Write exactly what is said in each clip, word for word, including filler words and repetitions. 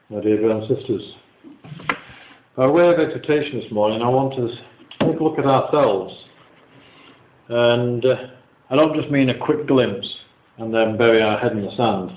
My dear brothers and sisters, by way of exhortation this morning, I want us to take a look at ourselves. And uh, I don't just mean a quick glimpse and then bury our head in the sand.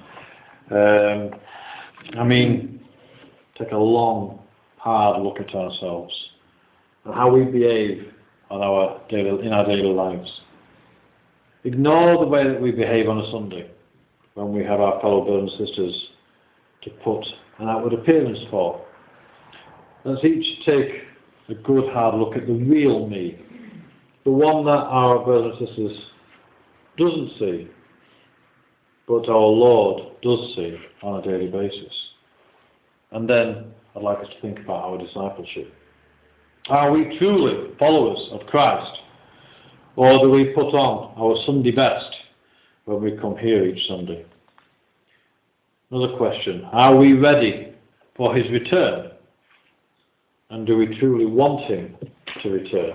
Um, I mean, take a long, hard look at ourselves and how we behave on our daily, in our daily lives. Ignore the way that we behave on a Sunday when we have our fellow brothers and sisters to put an outward appearance for. Let's each take a good hard look at the real me, the one that our brothers and sisters doesn't see, but our Lord does see on a daily basis. And then I'd like us to think about our discipleship. Are we truly followers of Christ, or do we put on our Sunday best when we come here each Sunday? Another question, are we ready for his return? And do we truly want him to return?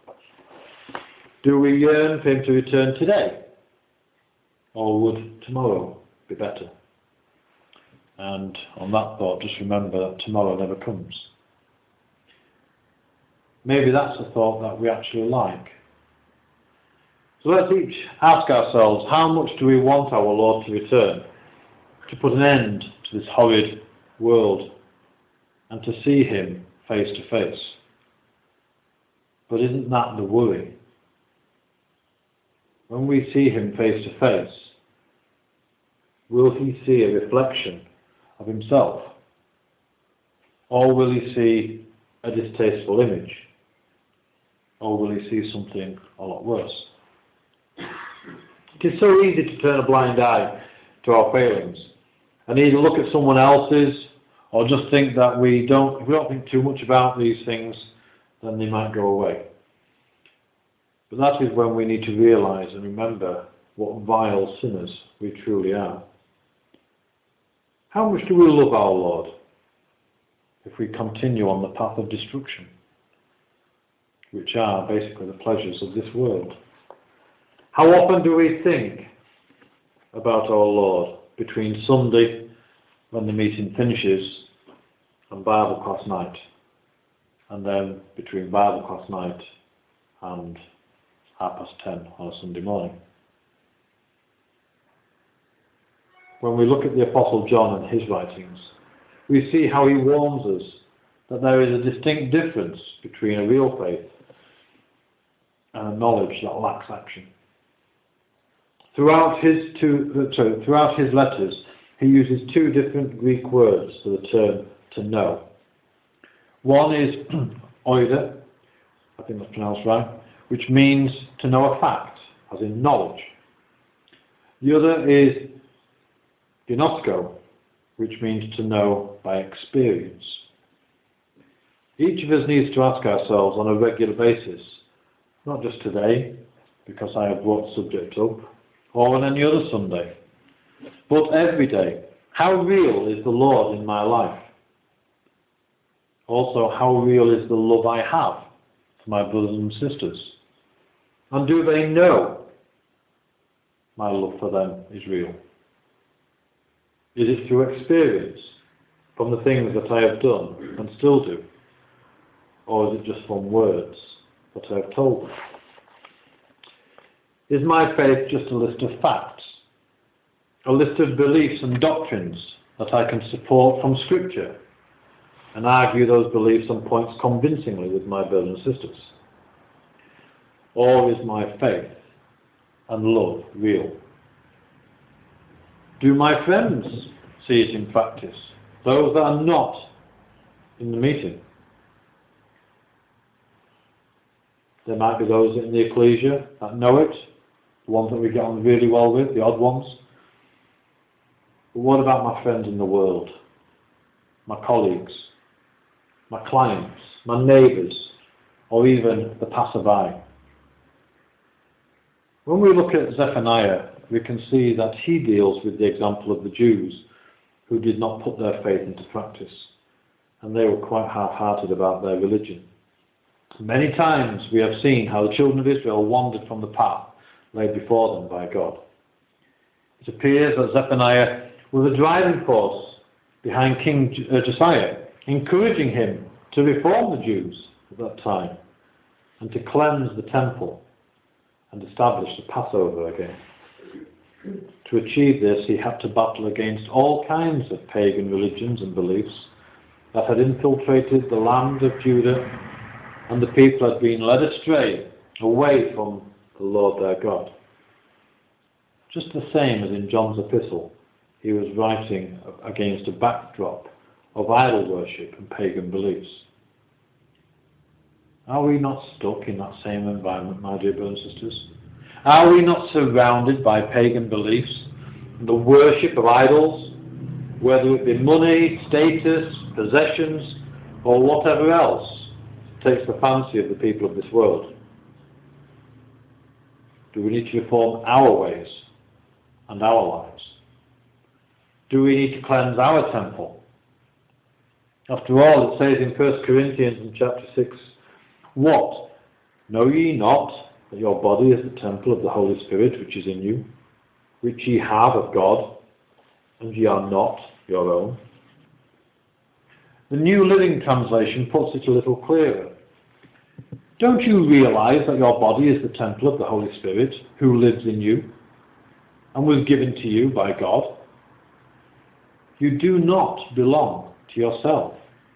Do we yearn for him to return today? Or would tomorrow be better? And on that thought, just remember that tomorrow never comes. Maybe that's a thought that we actually like. So let's each ask ourselves, how much do we want our Lord to return? To put an end to this horrid world and to see him face to face. But isn't that the worry? When we see him face to face, will he see a reflection of himself? Or will he see a distasteful image? Or will he see something a lot worse? It is so easy to turn a blind eye to our failings and either look at someone else's or just think that we don't, if we don't think too much about these things, then they might go away. But that is when we need to realise and remember what vile sinners we truly are. How much do we love our Lord if we continue on the path of destruction, which are basically the pleasures of this world? How often do we think about our Lord between Sunday, when the meeting finishes, and Bible class night, and then between Bible class night and half past ten on a Sunday morning? When we look at the Apostle John and his writings, we see how he warns us that there is a distinct difference between a real faith and a knowledge that lacks action. Throughout his two, sorry, throughout his letters, he uses two different Greek words for the term to know. One is oida, I think that's pronounced right, which means to know a fact, as in knowledge. The other is gnosko, which means to know by experience. Each of us needs to ask ourselves on a regular basis, not just today, because I have brought the subject up, or on any other Sunday, but every day. How real is the Lord in my life? Also, how real is the love I have for my brothers and sisters? And do they know my love for them is real? Is it through experience, from the things that I have done and still do? Or is it just from words that I have told them? Is my faith just a list of facts? A list of beliefs and doctrines that I can support from Scripture and argue those beliefs and points convincingly with my brothers and sisters? Or is my faith and love real? Do my friends see it in practice? Those that are not in the meeting? There might be those in the ecclesia that know it, the ones that we get on really well with, the odd ones. But what about my friends in the world? My colleagues, my clients, my neighbours, or even the passerby? When we look at Zephaniah, we can see that he deals with the example of the Jews who did not put their faith into practice, and they were quite half-hearted about their religion. Many times we have seen how the children of Israel wandered from the path laid before them by God. It appears that Zephaniah was a driving force behind King Josiah, encouraging him to reform the Jews at that time and to cleanse the temple and establish the Passover again. To achieve this, he had to battle against all kinds of pagan religions and beliefs that had infiltrated the land of Judah, and the people had been led astray away from the Lord their God. Just the same as in John's epistle, he was writing against a backdrop of idol worship and pagan beliefs. Are we not stuck in that same environment, my dear brothers and sisters? Are we not surrounded by pagan beliefs and the worship of idols, whether it be money, status, possessions, or whatever else takes the fancy of the people of this world? Do we need to reform our ways and our lives? Do we need to cleanse our temple? After all, it says in First Corinthians in chapter six, "What? Know ye not that your body is the temple of the Holy Spirit which is in you, which ye have of God, and ye are not your own?" The New Living Translation puts it a little clearer. Don't you realize that your body is the temple of the Holy Spirit who lives in you and was given to you by God? You do not belong to yourself.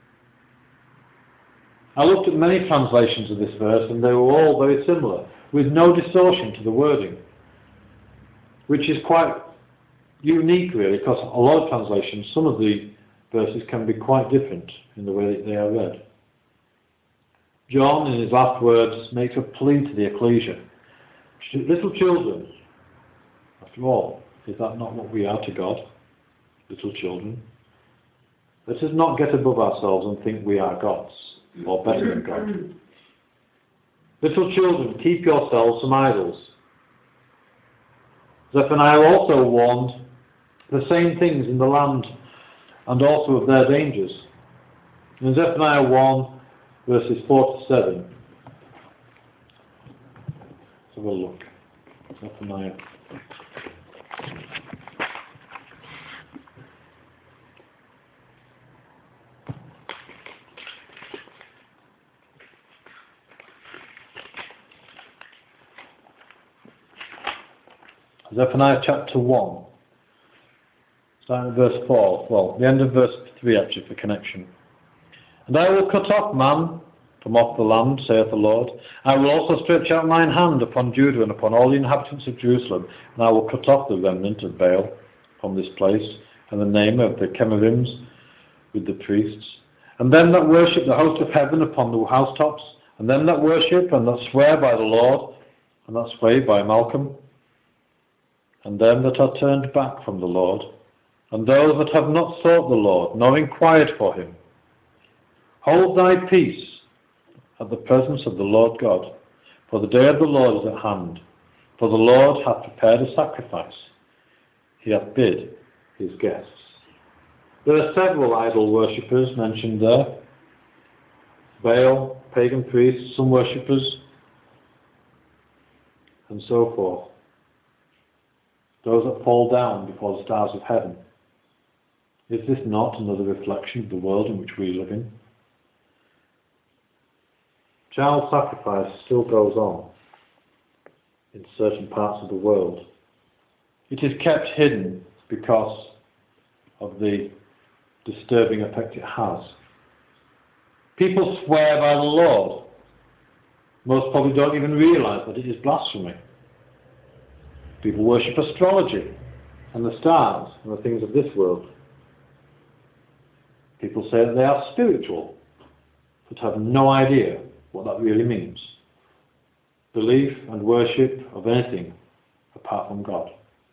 I looked at many translations of this verse and they were all very similar, with no distortion to the wording, which is quite unique really, because a lot of translations, some of the verses can be quite different in the way that they are read. John, in his last words, makes a plea to the ecclesia. Little children, after all, is that not what we are to God? Little children. Let us not get above ourselves and think we are gods, or better than God. Little children, keep yourselves from idols. Zephaniah also warned the same things in the land and also of their dangers. In Zephaniah one, verses four to seven. Let's have a look. Zephaniah. Zephaniah chapter one, starting at verse four, well, the end of verse three actually for connection. "And I will cut off man from off the land, saith the Lord. I will also stretch out mine hand upon Judah and upon all the inhabitants of Jerusalem, and I will cut off the remnant of Baal from this place, and the name of the cherubims with the priests, and them that worship the host of heaven upon the housetops, and them that worship and that swear by the Lord, and that swear by Malcolm, and them that are turned back from the Lord, and those that have not sought the Lord, nor inquired for him. Hold thy peace at the presence of the Lord God, for the day of the Lord is at hand. For the Lord hath prepared a sacrifice. He hath bid his guests." There are several idol worshippers mentioned there. Baal, pagan priests, some worshippers, and so forth. Those that fall down before the stars of heaven. Is this not another reflection of the world in which we live in? Child sacrifice still goes on in certain parts of the world. It is kept hidden because of the disturbing effect it has. People swear by the Lord. Most probably don't even realize that it is blasphemy. People worship astrology and the stars and the things of this world. People say that they are spiritual, but have no idea what that really means. Belief and worship of anything apart from God.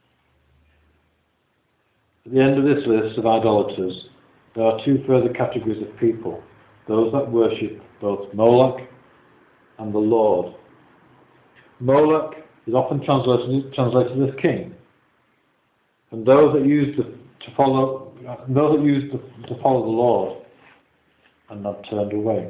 At the end of this list of idolaters, there are two further categories of people. Those that worship both Moloch and the Lord. Moloch is often translated, translated as king. And those that used to, to follow those that used to, to follow the Lord and have turned away.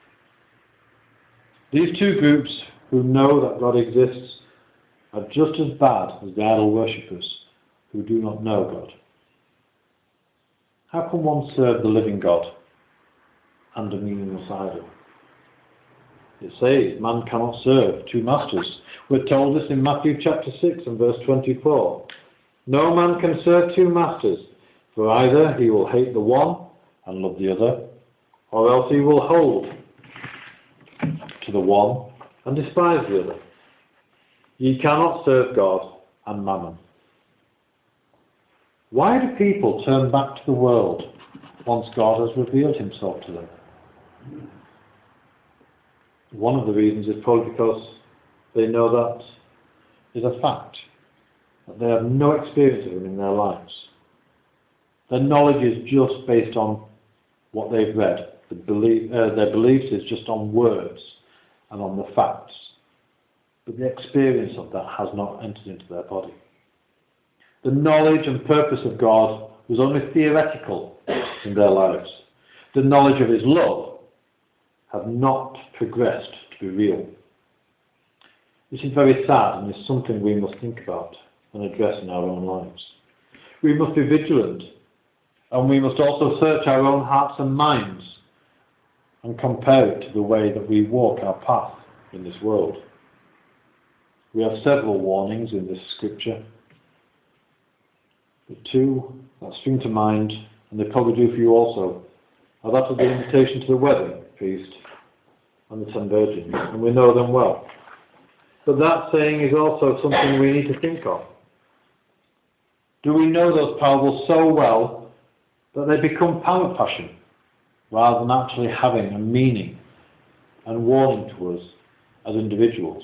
These two groups who know that God exists are just as bad as the idol worshippers who do not know God. How can one serve the living God and a meaningless idol? It says man cannot serve two masters. We're told this in Matthew chapter six and verse twenty-four. No man can serve two masters, for either he will hate the one and love the other, or else he will hold to the one and despise the other. Ye cannot serve God and mammon. Why do people turn back to the world once God has revealed himself to them? One of the reasons is probably because they know that is a fact, that they have no experience of him in their lives. Their knowledge is just based on what they've read. The belief, uh, their beliefs is just on words and on the facts. But the experience of that has not entered into their body. The knowledge and purpose of God was only theoretical in their lives. The knowledge of his love had not progressed to be real. This is very sad and is something we must think about and address in our own lives. We must be vigilant, and we must also search our own hearts and minds and compare it to the way that we walk our path in this world. We have several warnings in this scripture. The two that spring to mind, and they probably do for you also, are that of the invitation to the wedding feast and the ten virgins, and we know them well. But that saying is also something we need to think of. Do we know those parables so well that they become power passion rather than actually having a meaning and warning to us as individuals,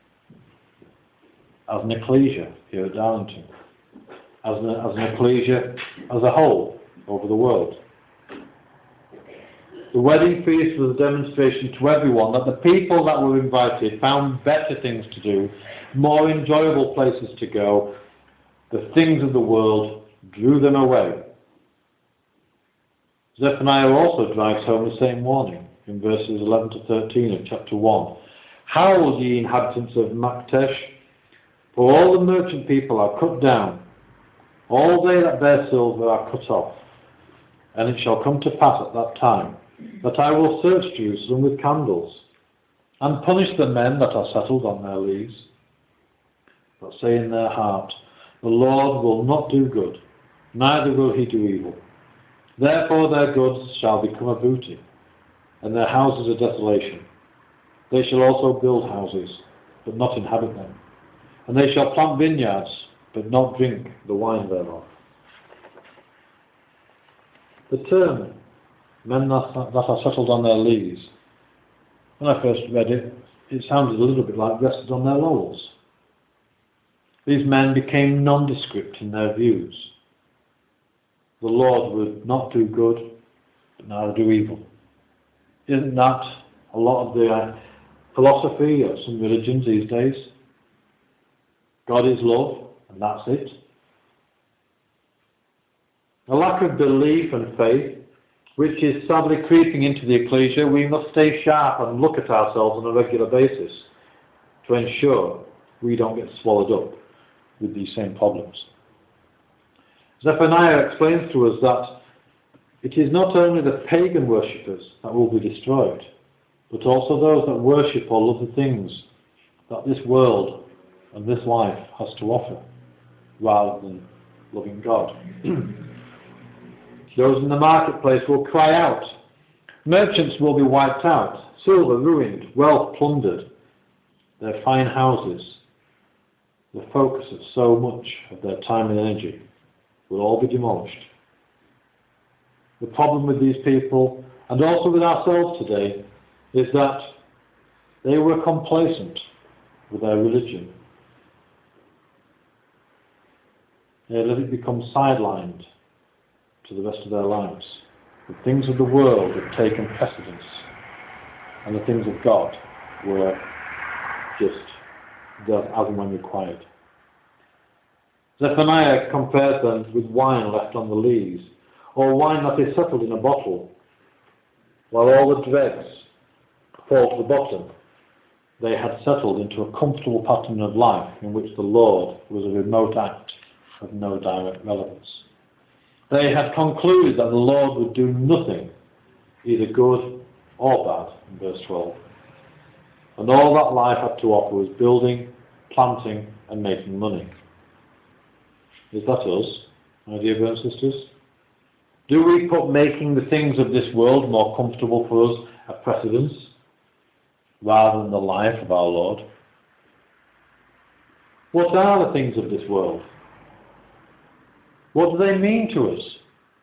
as an ecclesia here at Darlington, as an, as an ecclesia as a whole over the world? The wedding feast was a demonstration to everyone that the people that were invited found better things to do, more enjoyable places to go. The things of the world drew them away. Zephaniah also drives home the same warning in verses eleven to thirteen of chapter one. Howl, ye inhabitants of Maktesh, for all the merchant people are cut down, all they that bear silver are cut off. And it shall come to pass at that time that I will search Jerusalem with candles, and punish the men that are settled on their lees, but say in their heart, the Lord will not do good, neither will he do evil. Therefore their goods shall become a booty, and their houses a desolation. They shall also build houses, but not inhabit them. And they shall plant vineyards, but not drink the wine thereof. The term, men that, that are settled on their lees, when I first read it, it sounded a little bit like rested on their laurels. These men became nondescript in their views. The Lord would not do good, but neither do evil. Isn't that a lot of the uh, philosophy of some religions these days? God is love, and that's it. A lack of belief and faith, which is sadly creeping into the ecclesia. We must stay sharp and look at ourselves on a regular basis to ensure we don't get swallowed up with these same problems. Zephaniah explains to us that it is not only the pagan worshippers that will be destroyed, but also those that worship or love the things that this world and this life has to offer, rather than loving God. Those in the marketplace will cry out. Merchants will be wiped out, silver ruined, wealth plundered, their fine houses, the focus of so much of their time and energy, will all be demolished. The problem with these people, and also with ourselves today, is that they were complacent with their religion. They let it become sidelined to the rest of their lives. The things of the world have taken precedence, and the things of God were just as and when required. Zephaniah compares them with wine left on the lees, or wine that is settled in a bottle, while all the dregs fall to the bottom. They had settled into a comfortable pattern of life in which the Lord was a remote act of no direct relevance. They had concluded that the Lord would do nothing, either good or bad, in verse twelve. And all that life had to offer was building, planting, and making money. Is that us, my dear brothers and sisters? Do we put making the things of this world more comfortable for us at precedence, rather than the life of our Lord? What are the things of this world? What do they mean to us?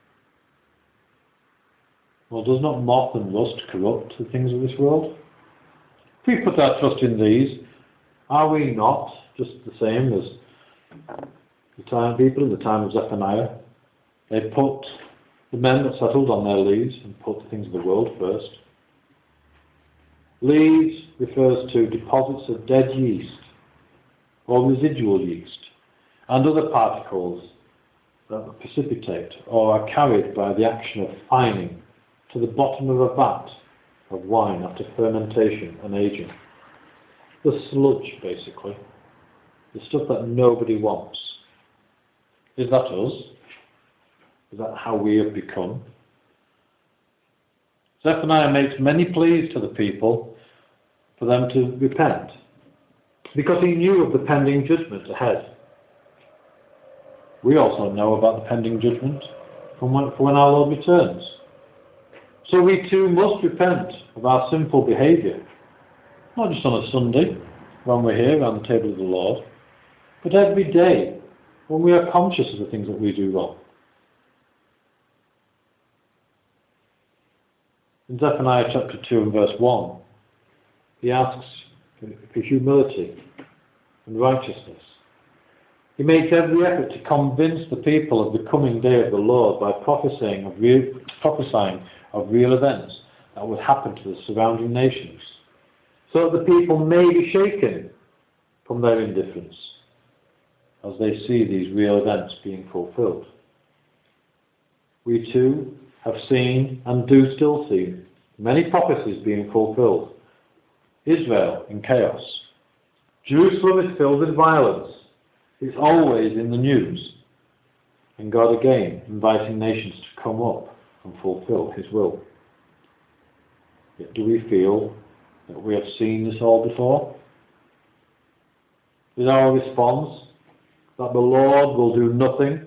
Well, does not moth and rust corrupt the things of this world? If we put our trust in these, are we not just the same as the time people in the time of Zephaniah? They put the men that settled on their leads and put the things of the world first. Leads refers to deposits of dead yeast or residual yeast and other particles that precipitate or are carried by the action of fining to the bottom of a vat of wine after fermentation and aging. The sludge, basically. The stuff that nobody wants. Is that us? Is that how we have become? Zephaniah makes many pleas to the people for them to repent, because he knew of the pending judgment ahead. We also know about the pending judgment from when, for when our Lord returns. So we too must repent of our sinful behaviour, not just on a Sunday when we're here around the table of the Lord, but every day when we are conscious of the things that we do wrong. In Zephaniah chapter two and verse one, he asks for humility and righteousness. He makes every effort to convince the people of the coming day of the Lord by prophesying of real, prophesying of real events that would happen to the surrounding nations, so that the people may be shaken from their indifference as they see these real events being fulfilled. We too have seen and do still see many prophecies being fulfilled. Israel in chaos. Jerusalem is filled with violence. It's always in the news. And God again inviting nations to come up and fulfill his will. Yet do we feel that we have seen this all before? Is our response that the Lord will do nothing?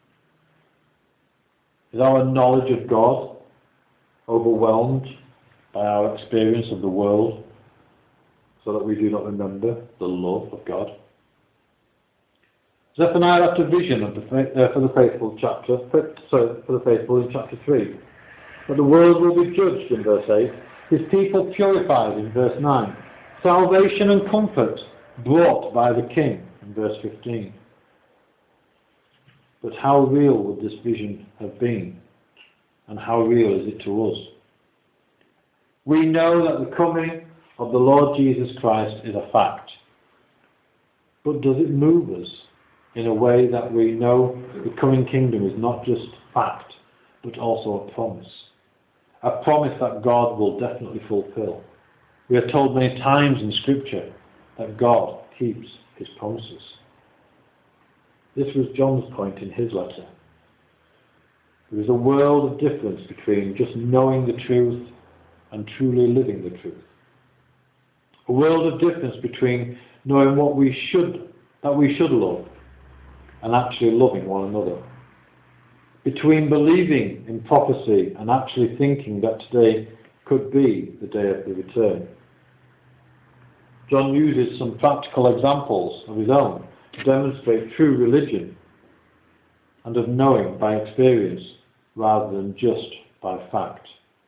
Is our knowledge of God overwhelmed by our experience of the world, so that we do not remember the love of God? Zephaniah left a vision of the, uh, for the faithful chapter, sorry, for the faithful in chapter three. But the world will be judged in verse eight, his people purified in verse nine, salvation and comfort brought by the King in verse fifteen. But how real would this vision have been? And how real is it to us? We know that the coming of the Lord Jesus Christ is a fact. But does it move us in a way that we know the coming kingdom is not just fact, but also a promise? A promise that God will definitely fulfill. We are told many times in Scripture that God keeps his promises. This was John's point in his letter. There is a world of difference between just knowing the truth and truly living the truth. A world of difference between knowing what we should, that we should love, and actually loving one another. Between believing in prophecy and actually thinking that today could be the day of the return. John uses some practical examples of his own to demonstrate true religion and of knowing by experience rather than just by fact.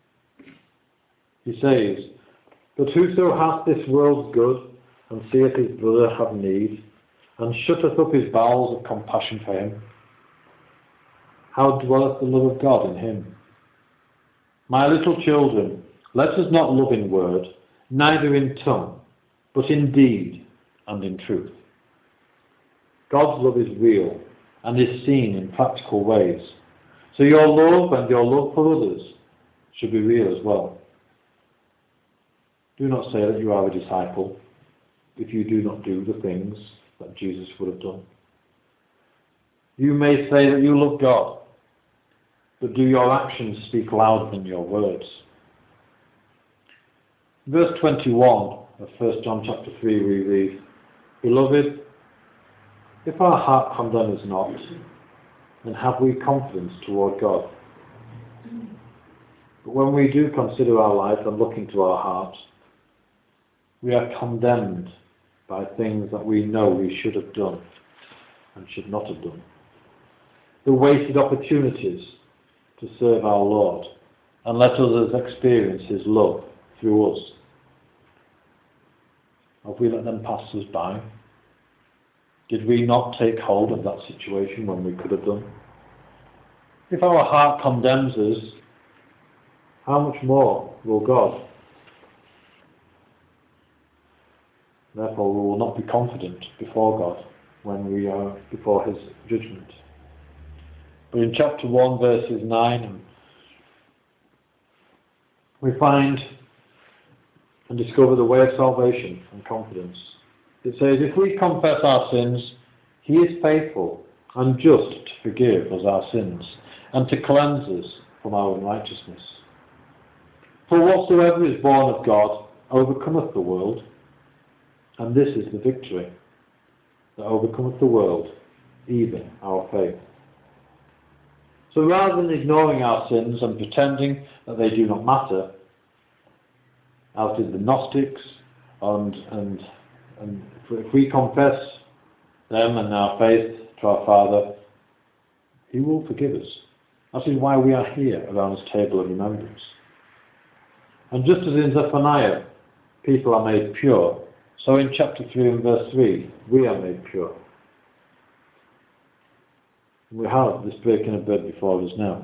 He says, "But whoso hath this world's good, and seeth his brother have need, and shutteth up his bowels of compassion for him, how dwelleth the love of God in him? My little children, let us not love in word, neither in tongue, but in deed and in truth." God's love is real and is seen in practical ways. So your love and your love for others should be real as well. Do not say that you are a disciple if you do not do the things that Jesus would have done. You may say that you love God, but do your actions speak louder than your words? Verse twenty-one of First John chapter three we read, Beloved, if our heart condemn us not, then have we confidence toward God. But when we do consider our life and look into our hearts, we are condemned by things that we know we should have done and should not have done. The wasted opportunities to serve our Lord and let others experience His love through us. Have we let them pass us by? Did we not take hold of that situation when we could have done? If our heart condemns us, how much more will God? Therefore we will not be confident before God when we are before His judgment. But in chapter one verses nine we find and discover the way of salvation and confidence. It says, if we confess our sins, He is faithful and just to forgive us our sins and to cleanse us from our unrighteousness. For whatsoever is born of God overcometh the world, and this is the victory that overcometh the world, even our faith. So rather than ignoring our sins and pretending that they do not matter, as did the Gnostics, and, and, and if we confess them and our faith to our Father, He will forgive us. That is why we are here around His table of remembrance. And just as in Zephaniah people are made pure, so in chapter three and verse three we are made pure. We have this breaking of bread before us now.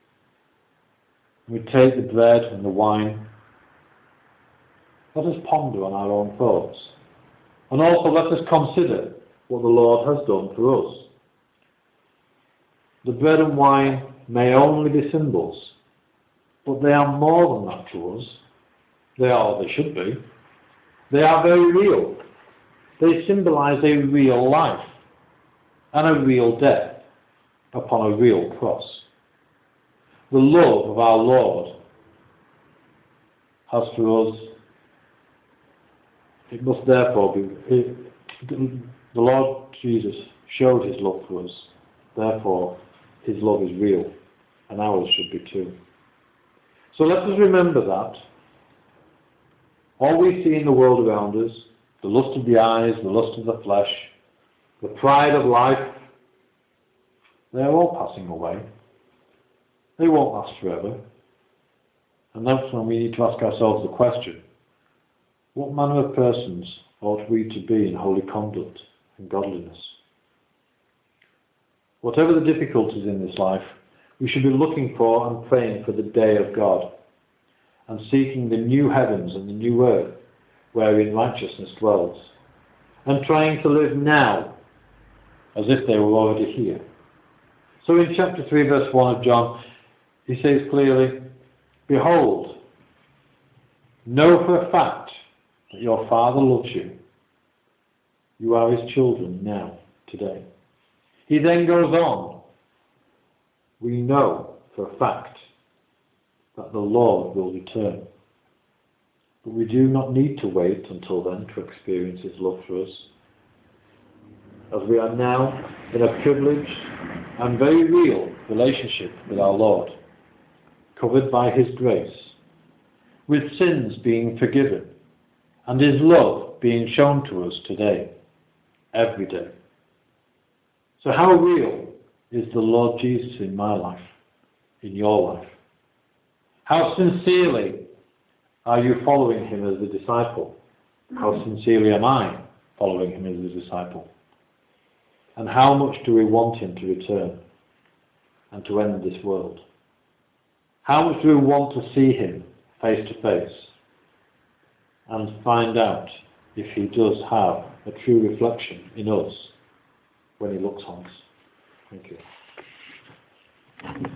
We take the bread and the wine. Let us ponder on our own thoughts. And also let us consider what the Lord has done for us. The bread and wine may only be symbols, but they are more than that to us. They are, they should be. They are very real. They symbolize a real life and a real death upon a real cross. The love of our Lord has for us, it must therefore be, it, the Lord Jesus showed His love for us, therefore His love is real, and ours should be too. So let us remember that all we see in the world around us, the lust of the eyes, the lust of the flesh, the pride of life, they are all passing away. They won't last forever. And that's when we need to ask ourselves the question, what manner of persons ought we to be in holy conduct and godliness? Whatever the difficulties in this life, we should be looking for and praying for the day of God, and seeking the new heavens and the new earth wherein righteousness dwells, and trying to live now as if they were already here. So in chapter three verse one of John, he says clearly, Behold, know for a fact that your Father loves you. You are His children now, today. He then goes on, we know for a fact that the Lord will return. But we do not need to wait until then to experience His love for us, as we are now in a privileged and very real relationship with our Lord, covered by His grace, with sins being forgiven, and His love being shown to us today, every day. So how real is the Lord Jesus in my life, in your life? How sincerely are you following Him as a disciple? How sincerely am I following Him as a disciple? And how much do we want Him to return and to end this world? How much do we want to see Him face to face and find out if He does have a true reflection in us when He looks on us? Thank you.